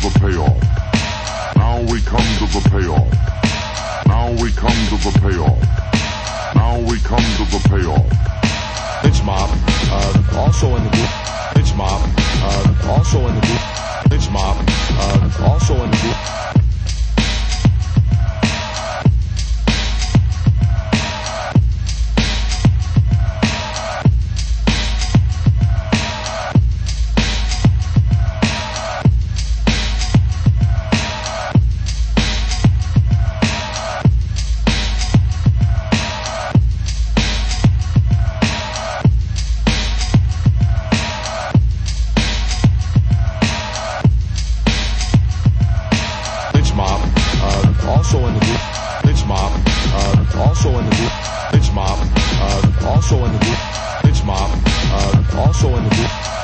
the payoff. Now we come to the payoff. Now we come to the payoff. Now we come to the payoff. Lynch mob, also in the group. Lynch mob, also in the group. Lynch mob, also in the group. Also in the group. Lynch mob, also in the group. Lynch mob, also in the group. Lynch mob, also in the group.